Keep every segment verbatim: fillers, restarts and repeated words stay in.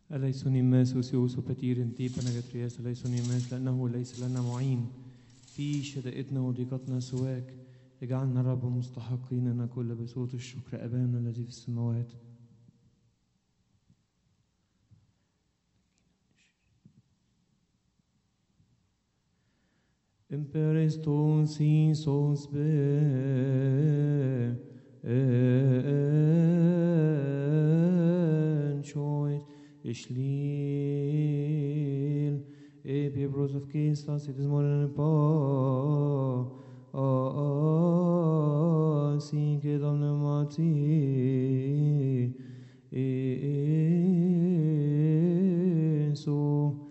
أليس نماس وسيوس وبتير تيب نجاترياس أليس نماس لأنه ليس لنا معين في شدائدنا وضيقتنا سواك. اجعلنا رب مستحقين أن نقول بصوت الشكر أبانا الذي في السماوات. Imperis tons sos be en choice ishlil epi bros of kistas it is more than a pa ah sin que domne mati so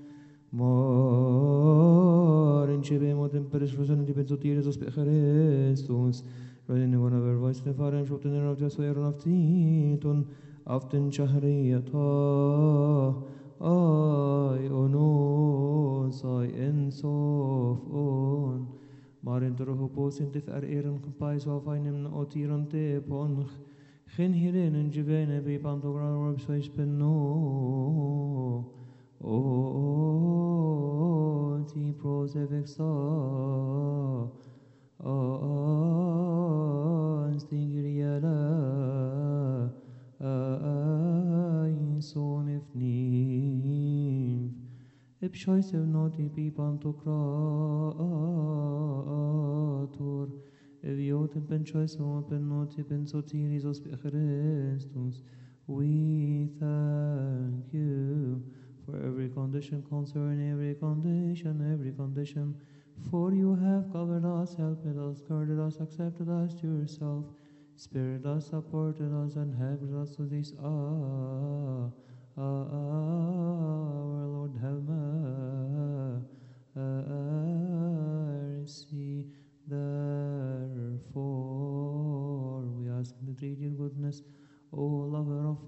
Mar in cibe motem peris rosen di pensotiris os Christus rolling one of our voice the faren shorten of just where of titon aften shahriyata ay ono sai ensof on Marin troho posintif er eren compais of einem otirante pon gen hierin en jivene be pantogra rob sois penno O ti prosevexa an stingriala ein son ifniv epshoisev noti pi pantokrator eviotem penchoisom penoti pensotiris os Christus. We thank you for every condition, concern every condition, every condition. For you have covered us, helped us, guarded us, accepted us to yourself, spared us, supported us, and helped us to this hour. Our Lord, have mercy. Therefore, we ask in the three goodness, O lover of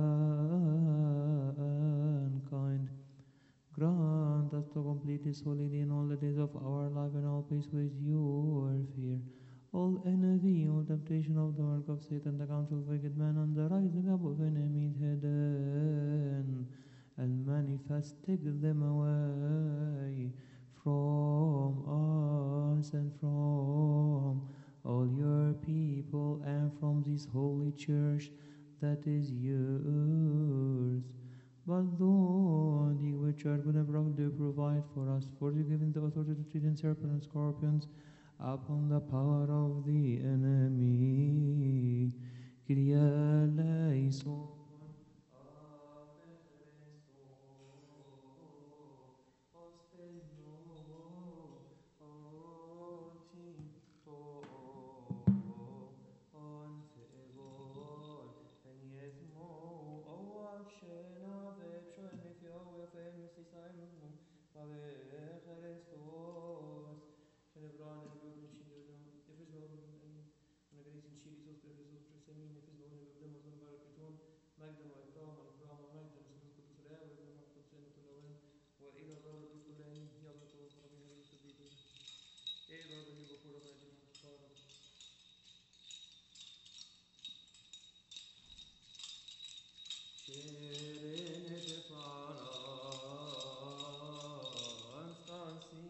mankind, grant us to complete this holiday in all the days of our life and all peace with your fear. All envy, all temptation of the work of Satan, the counsel of wicked men, and the rising up of enemies hidden, and manifest, take them away from us and from all your people and from this holy church that is yours. But though the which are good and proud do provide for us, for you given the authority to tread in serpents and scorpions upon the power of the enemy. Kyrie eleison. مجدا وإكراما إكراما مجدا وسلوك قدس الآب وابن الروح القدس إن كل أوان وإلى دار الدور كل آمين. يلا توفر من هذه التدبير إيه دار اللي بقول ربنا يدينا صارت شيرين تفعلا أنستانسي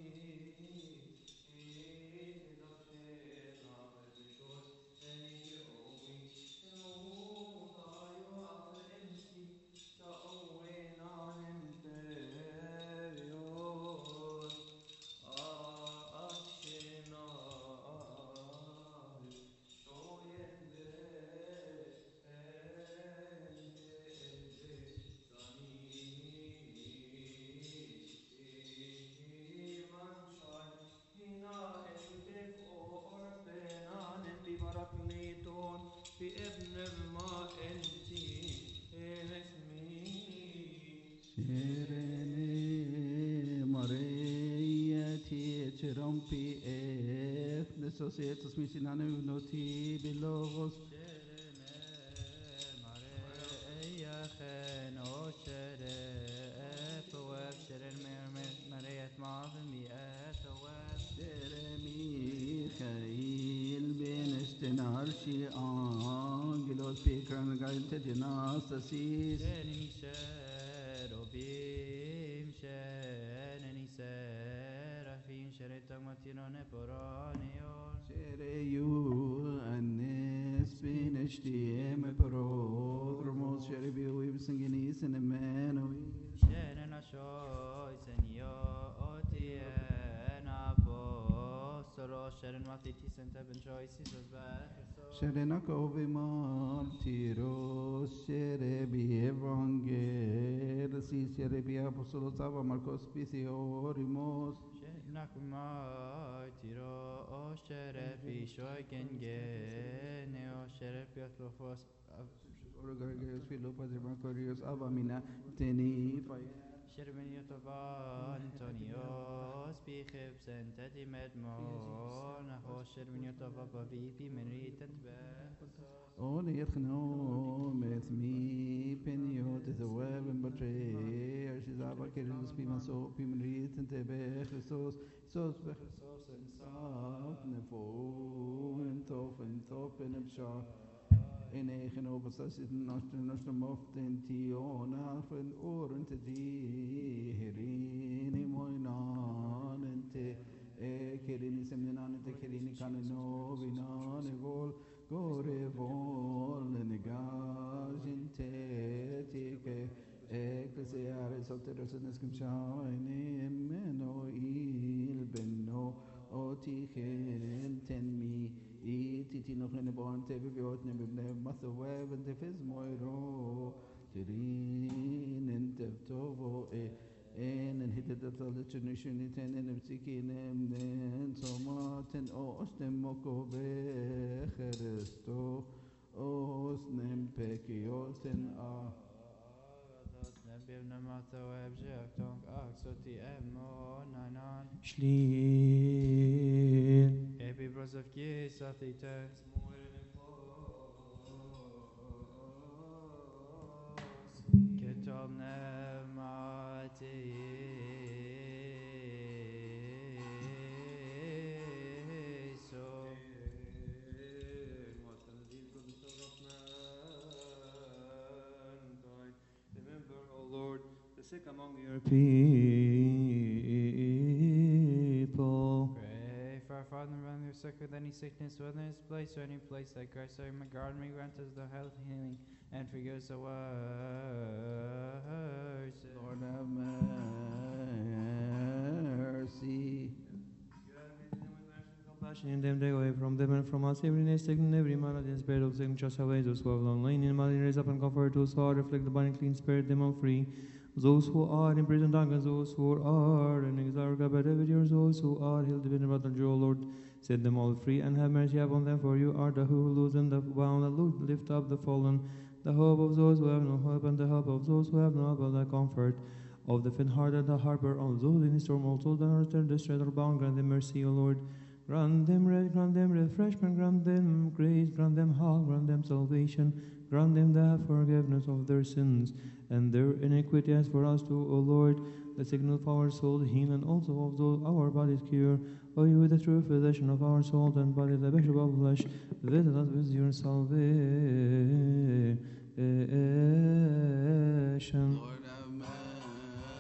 Parakleton بابن الماء انتي اسمي Sirene Marieti Cherompi Ef Nesosietos Misinane Noti Bilogos Sirene Maria Chenoshere Etoeb Sirene Mariet Mavim Etoeb Sere Michael Ben Estenarshi Angelos Pikran Galte Dinastasis Sirene cherubim sheneni seraphim sheretam matinone poranion Shereyu anes bineshtiem prodromos sherebiu ibsengenis in Emmanuel. shenen ashoy senio otien apostolos sheren matiti senta ben choices of Sherenako martiros sherebi evangelis sherebi apostolos ava Marcos Pisiorimos. Nakumai tiro o sherefi shoiken gene o sherefi atlofos Orgarius Philopos Marcorius ava mina teni Shermeni Tova Antonio Spichib Sentati Medmo Naho Shermeni Tova Bavipi Menrit and Only Ethno met me penio to the web and betray Shizaba Kirinus Pimaso Pimrit and Tebe Christos Sos Bechsos and South Nefo and Tof and Top and Abshar. In eigen overstaat naast moften tiona van oren te die herini moinan en te kerini semnan te kerini kanino vinan vol gore vol negazin te te ecclesiare solteros en skimshaini meno il benno oti ten mi Titi nog in de born te beviot ne bebne mathe web en te fis moiro tirin en te tovo e en en hitte dat al de generation in ten en psiki nem den somaten os dem moko be Christo os nem pekios en a Schlier. Happy bros of kiss of the text. Ketom nemati so. Remember, O Lord, the sick among your people. Pray for our Father and your sick with any sickness, whether in this place or any place like Christ, our God may grant us the health, healing, and forgive us our sins. Lord have mercy. Compassion in them, take away from them and from us every sickness and every malady and spirit of sickness, just away those who have long lain in malady, raise up and comfort those who are afflicted, the body clean spirit, them all free. Those who are in prison darkness, those who are in exile, but those who are healed, dependent about the O Lord, set them all free and have mercy upon them, for you are the who loosen the bound, and lift up the fallen, the hope of those who have no hope, and the help of those who have no hope, the comfort of the faint-hearted, the harbor of those in storm, also the earth and distress are bound. Grant them mercy, O Lord. Grant them rest, grant them refreshment, grant them grace, grant them help, grant them salvation, grant them the forgiveness of their sins and their iniquity. As for us too, O Lord, the signal of our soul, heal, and also of those our bodies cure. O you, the true physician of our soul and body, the bishop of flesh, visit us with your salvation. Lord have mercy.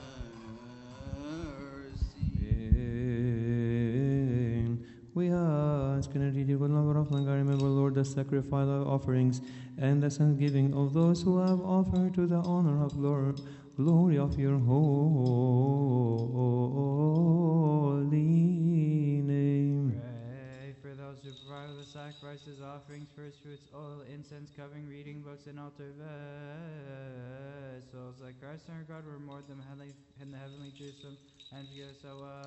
We ask in a deed of love of God, remember, Lord, the sacrifice of offerings and the thanksgiving of those who have offered to the honor of Lord, glory of your holy name. Pray for those who provide the sacrifices, offerings, first fruits, oil, incense, covering, reading books, and altar vessels. Like Christ our God, we're more than heavenly, in the heavenly Jerusalem, and forgive us our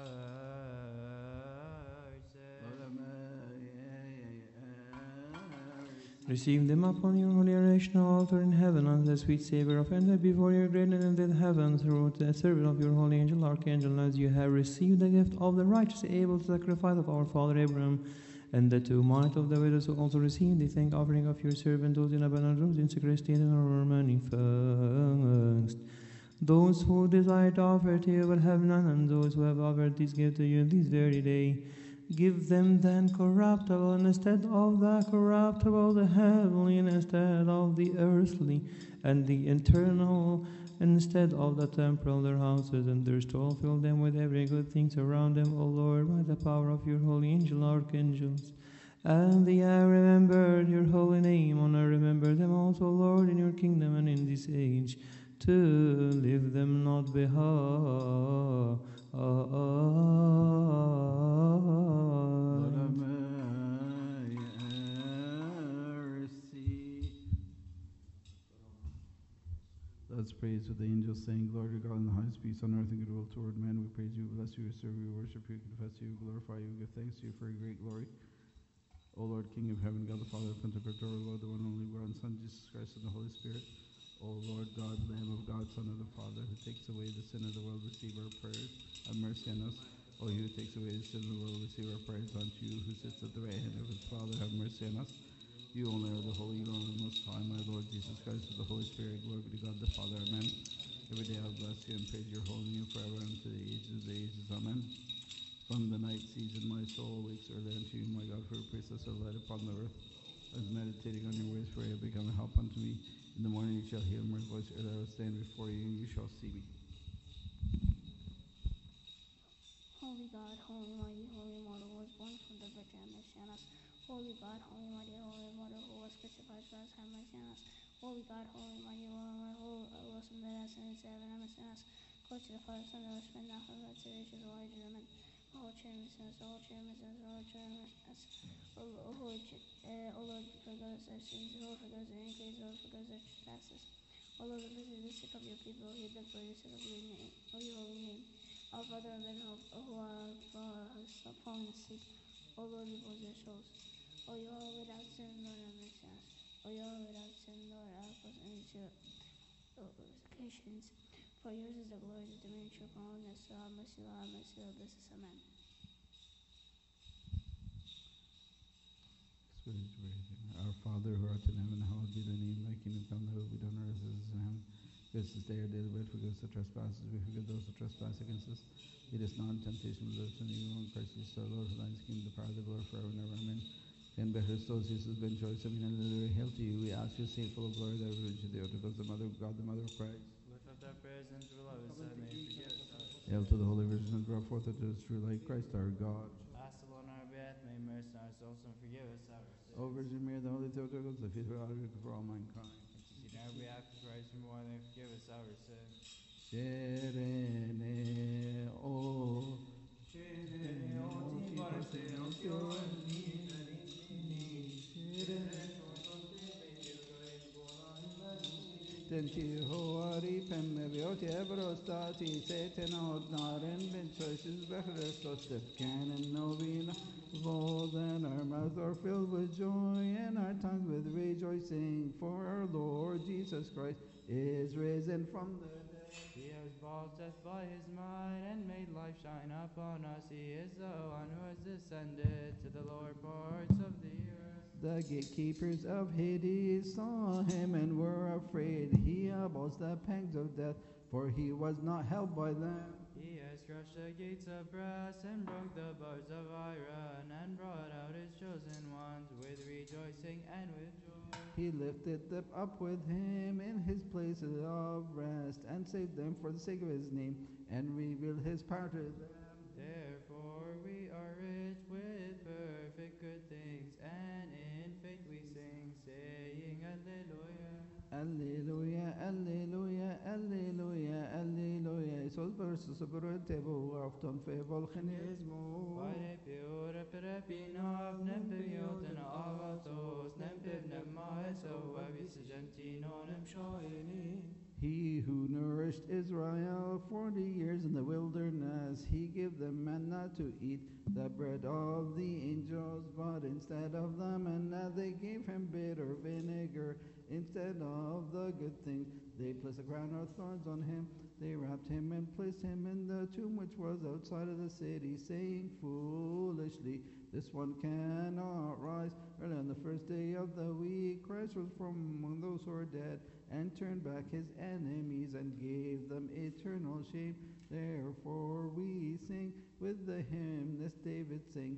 Receive them upon your holy rational altar in heaven, as the sweet Savior of entered before your great and in heaven through the servant of your holy angel, archangel, as you have received the gift of the righteous able sacrifice of our father Abraham, and the two might of the widows who also received the thank offering of your servant, those in abundant, those in sacristy, and are manifest. Those who desire to offer to you but have none, and those who have offered this gift to you this very day, give them then corruptible instead of the corruptible, the heavenly instead of the earthly, and the eternal instead of the temporal their houses, and their stall fill them with every good thing around them, O Lord, by the power of your holy angel, archangels. And the I remembered your holy name, and I remember them also, Lord, in your kingdom and in this age, to leave them not behind. Lord have mercy. Let's praise with the angels, saying, Glory to God in the highest, peace on earth and goodwill toward men. We praise you, bless you, serve you, worship you, confess you, glorify you, give thanks to you for your great glory. O Lord, King of heaven, God the Father, Pantocrator, Lord, the one and only God, Son, Jesus Christ, and the Holy Spirit. O Lord God, Lamb of God, Son of the Father, who takes away the sin of the world, receive our prayers. Have mercy on us. O you who takes away the sin of the world, receive our prayers. Unto you who sits at the right hand of his Father, have mercy on us. You only are the Holy One of the Most High, my Lord Jesus Christ, with the Holy Spirit. Glory be to God the Father. Amen. Every day I'll bless you and praise your holy name forever and to the ages of the ages. Amen. From the night season, my soul wakes early unto you, my God, for your praises are light upon the earth. I was meditating on your ways, for you have become a help unto me. In the morning you shall hear my voice, early I will stand before you, and you shall see me. Holy God, holy mighty, holy immortal, who was born from the Virgin, have mercy on us. Holy God, holy mighty, holy immortal, who was crucified for us, have mercy on us. Holy God, holy mighty, holy immortal, who was from the dead, and is heaven, have mercy on us. Glory to the Father, Son, and Holy Spirit, now and forever, to the ages of all ages. Amen. O Lord, cheer me, sinners, O Lord, cheer me, sinners, O Lord, cheer me, sinners. O Lord, uh, O Lord, forgive us our sins, O Lord, forgive us our iniquities, O Lord, forgive us our trespasses. O Lord, visit the sick of your people, heal them for the sake of your name, of your holy name. Our Father in heaven, who are fallen asleep, O Lord, repose their souls. O you are without sin, Lord, have mercy on us. O you are without sin, Lord, help us into occasions. For yours is the glory, the dominion, and holiness, so have mercy, Lord, have mercy, Lord, bless us, amen. Our Father, who art in heaven, hallowed be thy name. Thy kingdom come, thy will be done on earth as it is in heaven. Give us this day our daily bread, forgive us our trespasses, we forgive those who trespass against us. Lead us not in temptation, but deliver us from evil. In Christ Jesus our Lord, for thine is the kingdom, the power, the glory, forever and ever. Amen. And by Christos, Jesus, ben choice, I mean, hallelujah, hail to you. We ask you, saint, full of glory, thy virgin, the order of the Mother of God, the Mother of Christ. Lift up thy prayers and true love, that may forgive us our sins. Hail to the Holy Virgin, and draw forth unto us true light, Christ our God. Ask the Lord on our behalf, may he mercy on our souls and forgive us our sins. O Virgin Mary, the Holy Theotokos, the faithful advocate for all mankind. Intercede on our behalf of Christ, and more than forgive us our sins. Serene, o Tenti hoari pemme vioti ebrostati seten ordnaren ben choices bechrestos that canon novena. All then our mouths are filled with joy and our tongues with rejoicing, for our Lord Jesus Christ is risen from the dead. He has abolished death by his might and made life shine upon us. He is the one who has descended to the lower parts of the earth. The gatekeepers of Hades saw him and were afraid. He abolished the pangs of death, for he was not held by them. He has crushed the gates of brass and broke the bars of iron and brought out his chosen ones with rejoicing and with joy. He lifted them up with him in his places of rest and saved them for the sake of his name and revealed his power to them. Therefore we are rich with perfect good things, and in faith we sing, saying Alleluia. Alleluia, Alleluia, Alleluia, Alleluia. Esos versos sobre el tebo afton fe volgenismo. Pare piore per pinov, nem pivioten avatos, nem piv nem maeso, avis gentino nem shoini. He who nourished Israel forty years in the wilderness, he gave them manna to eat, the bread of the angels, but instead of the manna they gave him bitter vinegar. Instead of the good things, they placed a crown of thorns on him. They wrapped him and placed him in the tomb which was outside of the city, saying foolishly, this one cannot rise. Early on the first day of the week, Christ rose from among those who are dead and turned back his enemies and gave them eternal shame. Therefore we sing with the hymn, this David sang,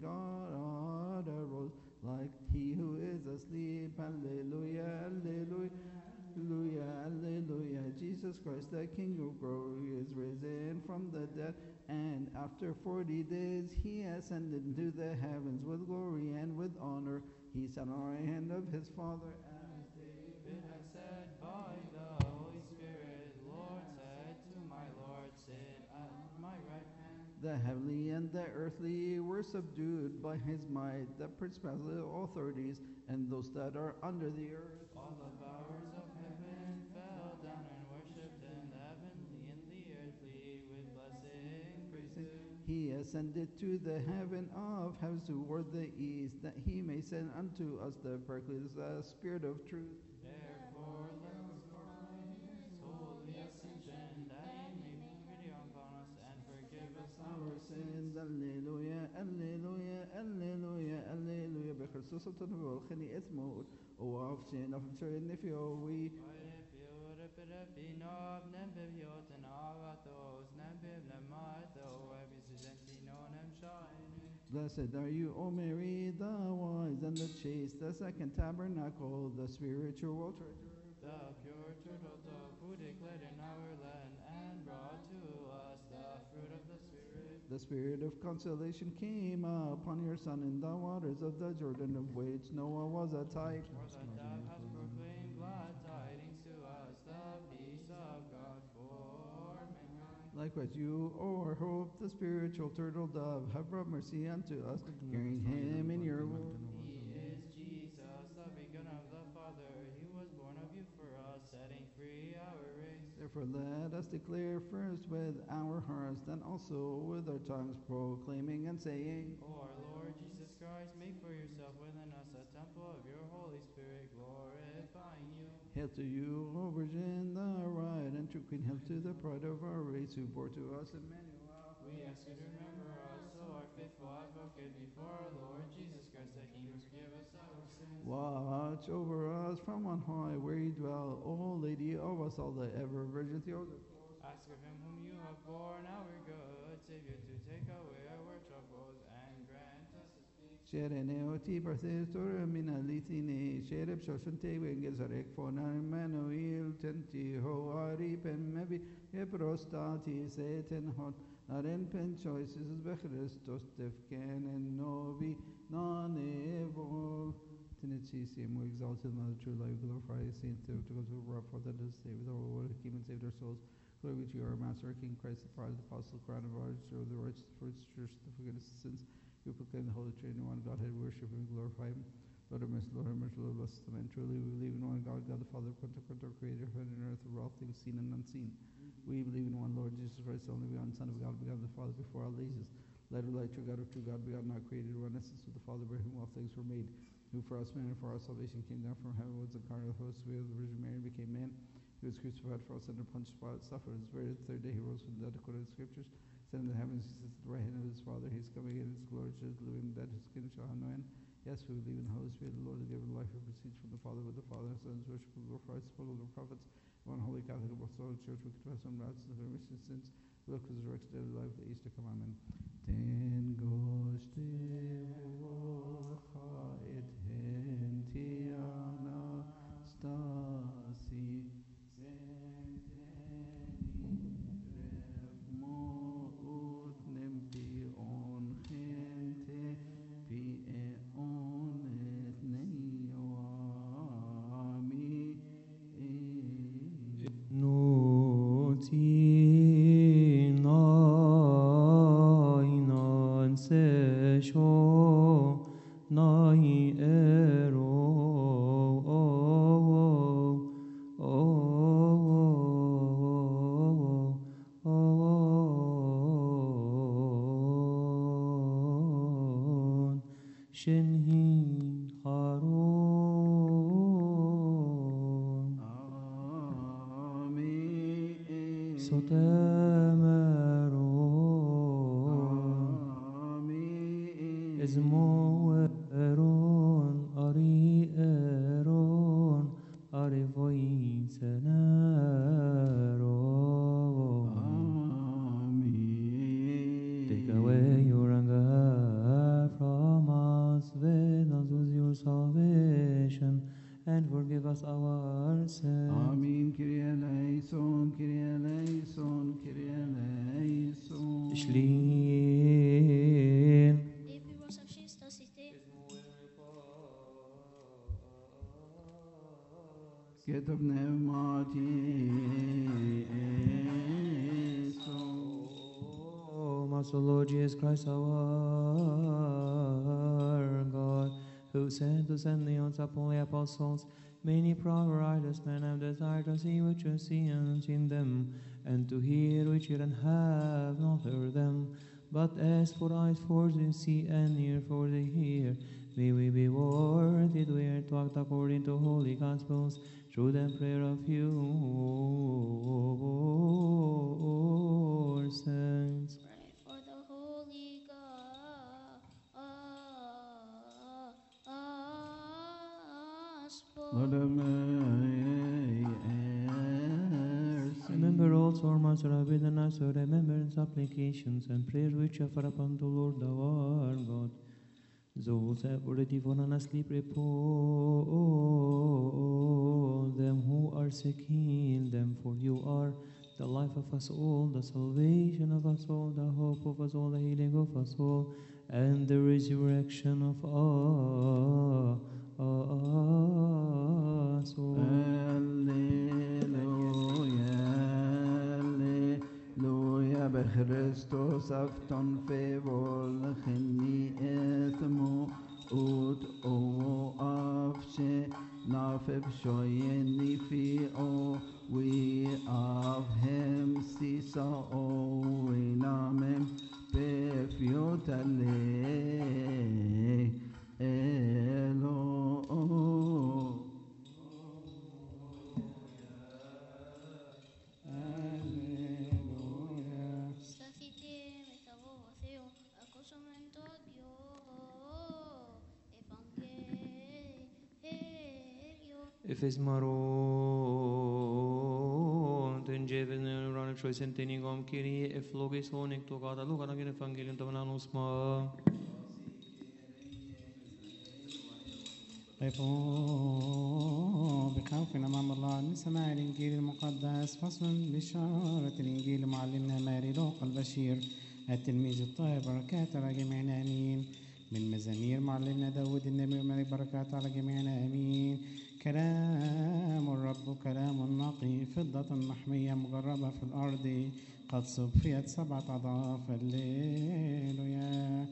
God arose like he who is asleep. Alleluia, alleluia, alleluia, alleluia. Jesus Jesus Christ, the King of glory, is risen from the dead, and after forty days he ascended into the heavens with glory and with honor. He sat on the right hand of his Father, as David has said by the Holy Spirit, Lord said to my Lord, sit at my right hand. the heavenly and the earthly were subdued by his might, the principalities, authorities, and those that are under the earth. All the powers of heaven fell down and worshipped him, the heavenly and the earthly, with blessing praised him. He ascended to the heaven of heavens toward the east, that he may send unto us the Paracletus, the Spirit of truth. Therefore let us proclaim his holy ascension, that he may have pity upon us and forgive us Our sins, Alleluia, Alleluia, Alleluia, Alleluia. بخريستوس تنبه الخني اسمه وعفشين أفشين نفيوي. Blessed are you, O Mary, the wise and the chaste, the second tabernacle, the spiritual treasure. The pure turtle dove who declared in our land and brought to us the fruit of the Spirit. The spirit of consolation came upon your Son in the waters of the Jordan, of which Noah was a type. For the dove has proclaimed glad tidings to us, the peace of God for mankind. Likewise, you, O our hope, the spiritual turtle dove, have brought mercy unto us, carrying him in your womb. He is Jesus, the beginning of the Father. He was born of you for us, setting free our race. Therefore, let us declare first with our hearts, then also with our tongues, proclaiming and saying, O our Lord Jesus Christ, make for yourself within us a temple of your Holy Spirit, glorifying you. Hail to you, O Virgin, the bride, and true Queen, hail to the pride of our race, who bore to us Emmanuel. We ask you to remember us, O our faithful advocate, before our Lord Jesus Christ, that he may forgive us our sins. Watch over us from on high, where you dwell, O Lady of us all, the ever Virgin Theotokos. Ask of him whom you have borne, our good Savior, to take away our troubles and grant us his peace. Sherene oti parthestor mina litine, shereb shoshunte wengezarek fona Emmanuel tenti ho ari pen mevi eprostati seten hot aren pen choices bechristos defken and novi non evol. Tinitisium, we exalted Mother True Life, glorify Saint Theotokos, who brought forth that is saved with our Lord, who came and saved our souls. Glory be to you, our Master, our King, Christ, the prize, the apostle, crown of ours, show the righteous first church, the forgiveness of sins. We proclaim the Holy Trinity, one Godhead, worship and glorify him. Lord have mercy, Lord have mercy, Lord bless them. And truly we believe in one God, God the Father, Pantocrator, creator of heaven and earth, of all things seen and unseen. We believe in one Lord Jesus Christ, the only begotten Son of God, begotten of the Father before all ages. Light of light, true God of true God, begotten, not created, one essence with the Father, by whom all things were made, who for us men and for our salvation came down from heaven, was incarnate of the host, we of the Virgin Mary, became man. He was crucified for us under Pontius Pilate, suffered, was buried, the third day he rose from the dead according to the Scriptures, ascended to the heavens, he sits at the right hand of his Father, he is coming in his glory, judge the living and dead, his kingdom shall have no end. Yes, we believe in the Holy Spirit, the Lord, the giver of life, who proceeds from the Father, with the Father, and Son, worship and glorify, spoken of the prophets, one holy Catholic Apostolic Church, we confess on baptism for remission of sins, we look for the resurrection of the life, the age to come, amen. Ten goste vocha et hentiana stasi senteni revmo ut nempi on gente pie on et neioami Noti nainan se sho nai ero Shinhi Haron Amen. Sotemeron Amen. Ismo Eron Ari Eron Ari Voicenero Amen. Take away your anger from us, with us with your salvation, and forgive us our sins. Amen. Kyrie eleison, Kyrie Shlin. Epiros of Shista City. كتب نعمتي Oh, Master Lord Jesus Christ, our God, who sent to send the unholy apostles, many prophet men have desired to see which you see and unseen them, and to hear which you have not heard them. But as for eyes for they see and ear for they hear, may we be worthy to hear to act according to holy gospels, through the prayer of you, saints. Pray for the Holy Gospel. Lord of mercy. Remember also our Master have bidden us to remembrance, supplications, and prayers which offer upon the Lord our God. Those have already fallen asleep, repose them who are sick, heal them, for you are the life of us all, the salvation of us all, the hope of us all, the healing of us all, and the resurrection of us all. Alleluia, بخريستوس أفتن في volchini ethmo ut o afshe nafeb shoyeni fi o we of him sisa o we namen befiotale elo. Stacite metavocio, accosumento Dio, Evangelio. Efes maron ten jeven ran choice entenigom kiri eflogis honik to gada lugar agin evangelium to manus ma. قفوا بخوف أمام الله نسمع الإنجيل المقدس. فصل بشارة الإنجيل معلمنا ماري لوقا البشير التلميذ الطاهر، بركات على جميعنا آمين. من مزامير معلمنا داود النبي الملك، بركات على جميعنا آمين. كلام الرب كلام نقي، فضة محمية مجربة في الأرض، قد صفيت سبعة أضعاف. الليلويا.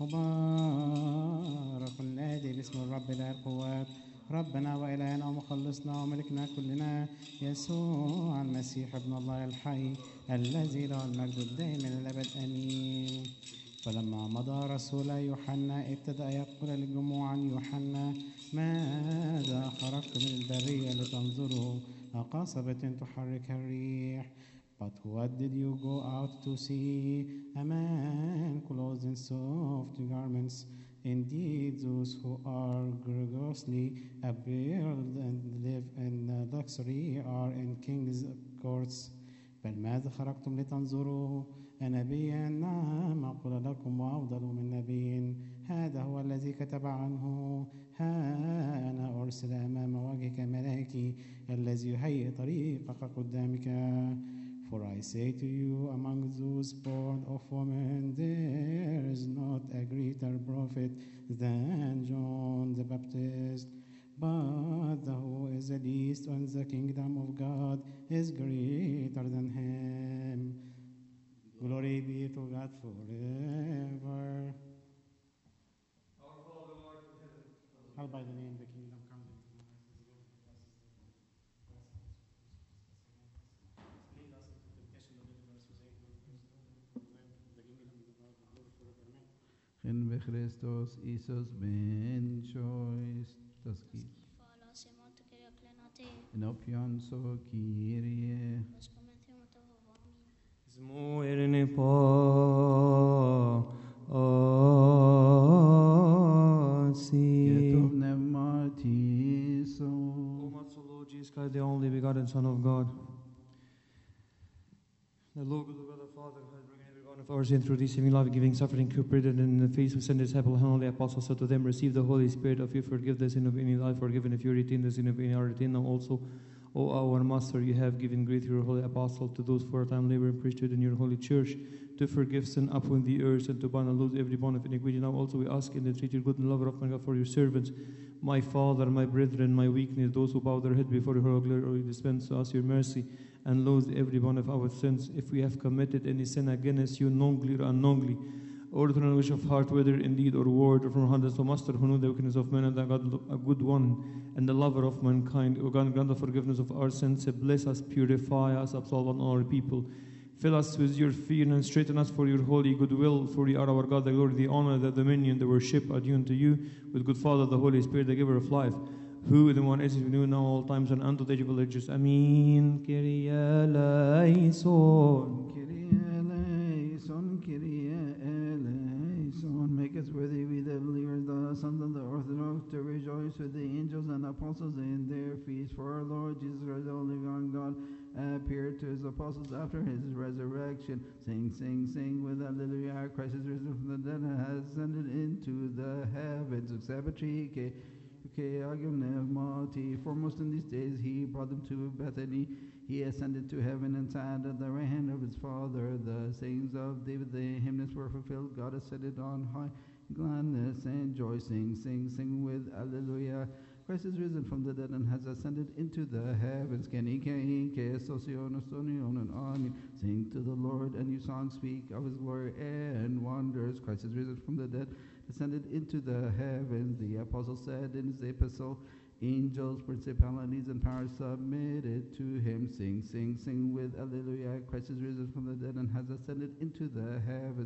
مبارك النادي باسم الرب إله القوات، ربنا وإلهنا ومخلصنا وملكنا كلنا يسوع المسيح ابن الله الحي، الذي له المجد الدائم إلى الأبد آمين. فلما مضى رسول يوحنا ابتدأ يقول للجموع عن يوحنا: ماذا خرجت من البرية لتنظروا؟ أقصبة تحرك الريح. But what did you go out to see? A man clothed in soft garments. Indeed, those who are gorgeously apparelled and live in luxury are in king's courts. بل ماذا خرجتم لتنظروا؟ نبيا؟ نعم أقول لكم، وأفضل من نبي. هذا هو الذي كتب عنه: ها أنا أرسل أمام وجهك ملاكي الذي يهيئ طريقك قدامك. For I say to you, among those born of woman, there is not a greater prophet than John the Baptist. But the who is the least in the kingdom of God is greater than him. Glory be to God forever. Our Father, who art in heaven, Hallowed by the name, the kingdom come. Lead us into temptation, deliver us from evil. The kingdom of God, the glory forever. Amen. خن بخريستوس إيسوس بن شويس تسكي Fala semant che acclenate, نوبيان سو كيريه los comenzamos a amin. Zmuirni pa asi. يتوب نماتي سو. O Master Lord Jesus Christ, the only begotten Son of God, the Lord of God the Father, has broken every bond of our sin through this life-giving, suffering, recuperated in the face of sent disciple, and holy apostles, so to them receive the Holy Spirit of you, forgive the sin of any life, forgiven if you retain the sin of any, are retained now also O our Master, you have given great your holy apostle to those for a time labor and priesthood in your holy church, to forgive sin upon the earth and to bind and loose every bond of iniquity. Now also we ask in the treat your good and lover of my God for your servants, my Father, my brethren, my weakness, those who bow their head before your holy glory, dispense to us your mercy and loose every one of our sins. If we have committed any sin against you, knowingly or unknowingly, or through an wish of heart, whether in deed or word, or from hundreds of Master, who know the wickedness of men, and that God, a good one, and the lover of mankind, O God, grant the forgiveness of our sins, bless us, purify us, absolve all our people. Fill us with your fear and straighten us for your holy goodwill, for you are our God, the glory, the honor, the dominion, the worship are due unto you, with good Father, the Holy Spirit, the giver of life, who with the one is new now all times and unto the age of all ages. Amen. Kyrie eleison. Kyrie eleison, Kyrie eleison. Make us worthy, we the believers, the sons of the Orthodox, to rejoice with the angels and apostles in their feast. For our Lord Jesus Christ, the only one God, appeared to his apostles after his resurrection. Sing, sing, sing with Alleluia. Christ is risen from the dead and has ascended into the heavens. Exabatrike. Foremost in these days, he brought them to Bethany. He ascended to heaven and sat at the right hand of his Father. The sayings of David the hymnist were fulfilled. God ascended on high. Gladness and joy, sing, sing, sing with Alleluia. Christ is risen from the dead and has ascended into the heavens. Sing to the Lord a new song, speak of his glory and wonders. Christ is risen from the dead, ascended into the heavens. The apostle said in his epistle, angels, principalities, and powers submitted to him. Sing, sing, sing with Alleluia. Christ is risen from the dead and has ascended into the heavens.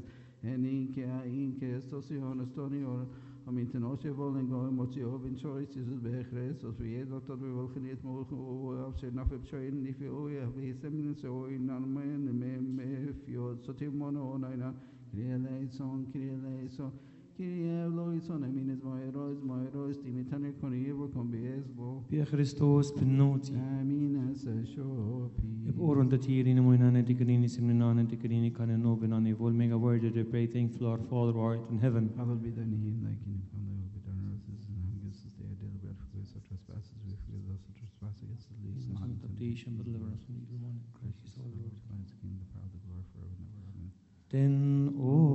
Aminten osje vollen go emotje op in choice is het bij Christus we het dat we wel geniet mogen op zijn naf op zijn if you oh yeah we semen so in an man me me fio so timono onaina kriele son kriele so kriele loison I mean is my rose my rose timitane con ever con beesbo Pia Christos penoti. Amen as a shopi If oron the tier in moinane tikrini simnane tikrini kane no benane vol mega word to pray thankful our Father who art in heaven. Hallowed be thy name, thy kingdom come, thy will be done on earth as it is in heaven. Give us this day our daily bread, forgive us our trespasses, we forgive those who trespass against us. Lead us not into temptation, but deliver us from evil one. In Christ Christ our the Lord. Lord, thine is the kingdom, the power, the glory forever and ever. Amen. Ten o